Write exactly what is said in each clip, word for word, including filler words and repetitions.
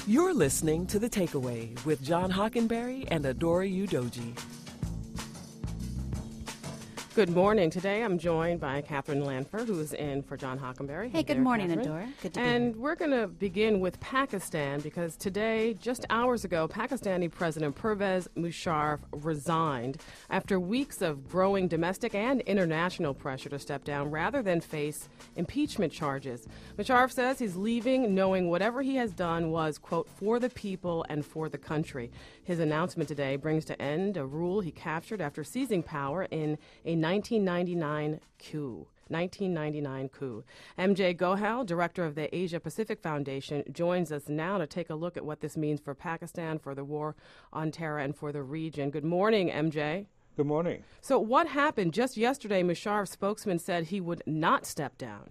You're listening to The Takeaway with John Hockenberry and Adora Udoji. Good morning. Today I'm joined by Catherine Lanford, who's in for John Hockenberry. Hey, good there, morning, Catherine. Adora. Good to be And here. we're going to begin with Pakistan because today, just hours ago, Pakistani President Pervez Musharraf resigned after weeks of growing domestic and international pressure to step down rather than face impeachment charges. Musharraf says he's leaving knowing whatever he has done was, quote, for the people and for the country. His announcement today brings to end a rule he captured after seizing power in a nineteen ninety-nine coup. nineteen ninety-nine coup. M J Gohal, director of the Asia Pacific Foundation, joins us now to take a look at what this means for Pakistan, for the war on terror, and for the region. Good morning, M J. Good morning. So what happened? Just yesterday, Musharraf's spokesman said he would not step down.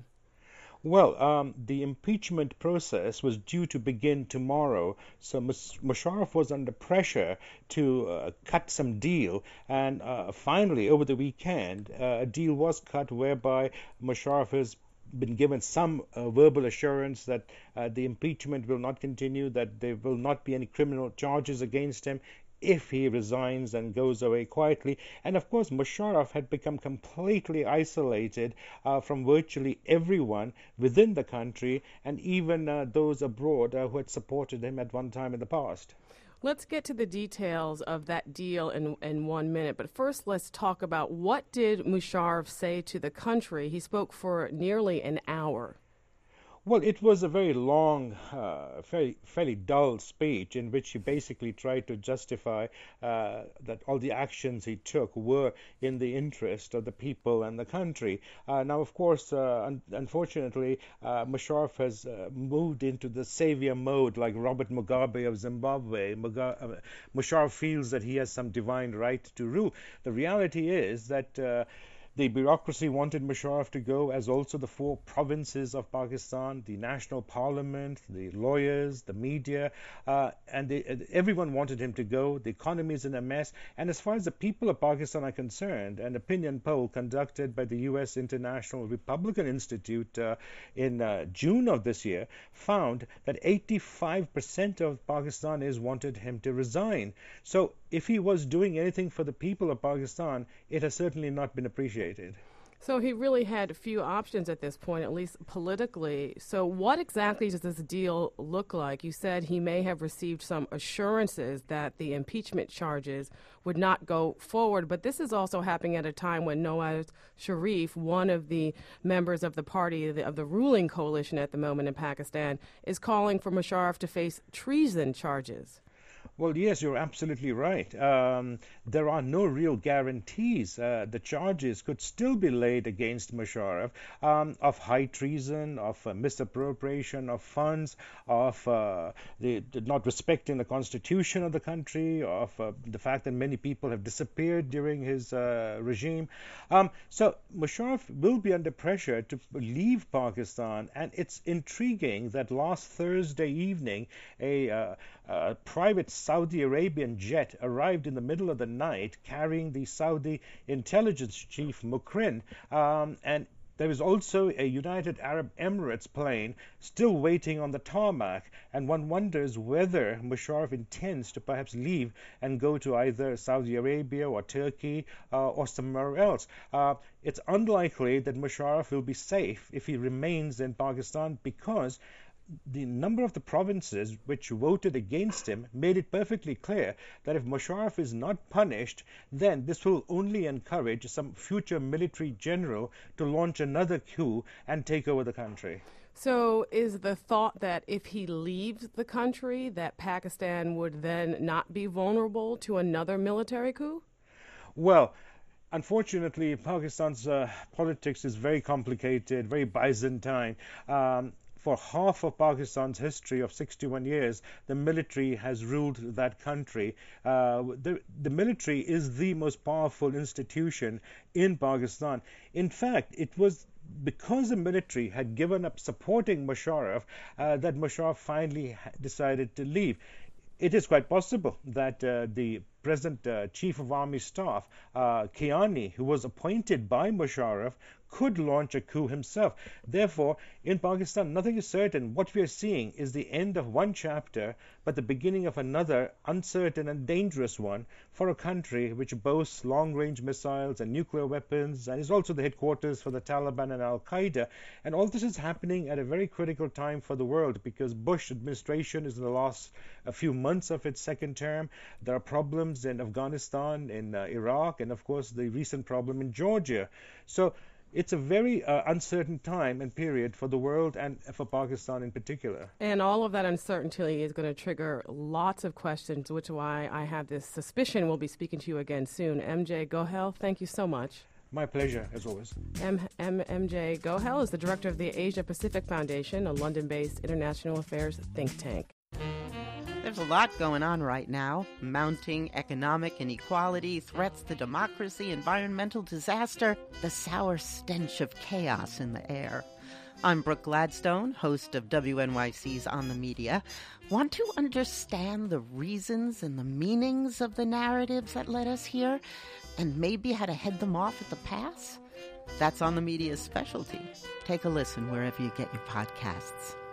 Well, um, the impeachment process was due to begin tomorrow, so Mus- Musharraf was under pressure to uh, cut some deal, and uh, finally, over the weekend, uh, a deal was cut whereby Musharraf has been given some uh, verbal assurance that uh, the impeachment will not continue, that there will not be any criminal charges against him if he resigns and goes away quietly. And of course, Musharraf had become completely isolated uh, from virtually everyone within the country and even uh, those abroad uh, who had supported him at one time in the past. Let's get to the details of that deal in, in one minute. But first, let's talk about what did Musharraf say to the country? He spoke for nearly an hour. Well, it was a very long, uh, very, fairly dull speech in which he basically tried to justify uh, that all the actions he took were in the interest of the people and the country. Uh, now, of course, uh, un- unfortunately, uh, Musharraf has uh, moved into the savior mode like Robert Mugabe of Zimbabwe. Muga- uh, Musharraf feels that he has some divine right to rule. The reality is that uh, the bureaucracy wanted Musharraf to go, as also the four provinces of Pakistan, the national parliament, the lawyers, the media, uh, and the, everyone wanted him to go. The economy is in a mess. And as far as the people of Pakistan are concerned, an opinion poll conducted by the U S International Republican Institute uh, in uh, June of this year found that eighty-five percent of Pakistanis wanted him to resign. So if he was doing anything for the people of Pakistan, it has certainly not been appreciated. So he really had few options at this point, at least politically. So what exactly does this deal look like? You said he may have received some assurances that the impeachment charges would not go forward, but this is also happening at a time when Nawaz Sharif, one of the members of the party, of the, of the ruling coalition at the moment in Pakistan, is calling for Musharraf to face treason charges. Well, yes, you're absolutely right. Um, there are no real guarantees. Uh, the charges could still be laid against Musharraf um, of high treason, of uh, misappropriation of funds, of uh, the, the not respecting the constitution of the country, of uh, the fact that many people have disappeared during his uh, regime. Um, so Musharraf will be under pressure to leave Pakistan, and it's intriguing that last Thursday evening, a, uh, a private Saudi Arabian jet arrived in the middle of the night carrying the Saudi intelligence chief Mukrin, um, and there is also a United Arab Emirates plane still waiting on the tarmac, and one wonders whether Musharraf intends to perhaps leave and go to either Saudi Arabia or Turkey uh, or somewhere else. Uh, it's unlikely that Musharraf will be safe if he remains in Pakistan, because the number of the provinces which voted against him made it perfectly clear that if Musharraf is not punished, then this will only encourage some future military general to launch another coup and take over the country. So is the thought that if he leaves the country, that Pakistan would then not be vulnerable to another military coup? Well, unfortunately, Pakistan's uh, politics is very complicated, very Byzantine. Um, For half of Pakistan's history of sixty-one years, the military has ruled that country. Uh, the, the military is the most powerful institution in Pakistan. In fact, it was because the military had given up supporting Musharraf uh, that Musharraf finally decided to leave. It is quite possible that uh, the present uh, Chief of Army Staff, uh, Kiani, who was appointed by Musharraf, could launch a coup himself. Therefore, in Pakistan, nothing is certain. What we are seeing is the end of one chapter, but the beginning of another uncertain and dangerous one for a country which boasts long-range missiles and nuclear weapons and is also the headquarters for the Taliban and Al-Qaeda. And all this is happening at a very critical time for the world because Bush administration is in the last a few months of its second term. There are problems in Afghanistan, in uh, Iraq, and of course the recent problem in Georgia. So it's a very uh, uncertain time and period for the world and for Pakistan in particular. And all of that uncertainty is going to trigger lots of questions, which is why I have this suspicion we'll be speaking to you again soon. M J Gohel, thank you so much. My pleasure, as always. M- M- MJ Gohel is the director of the Asia Pacific Foundation, a London-based international affairs think tank. There's a lot going on right now. Mounting economic inequality, threats to democracy, environmental disaster, the sour stench of chaos in the air. I'm Brooke Gladstone, host of W N Y C's On the Media. Want to understand the reasons and the meanings of the narratives that led us here, and maybe how to head them off at the pass? That's On the Media's specialty. Take a listen wherever you get your podcasts.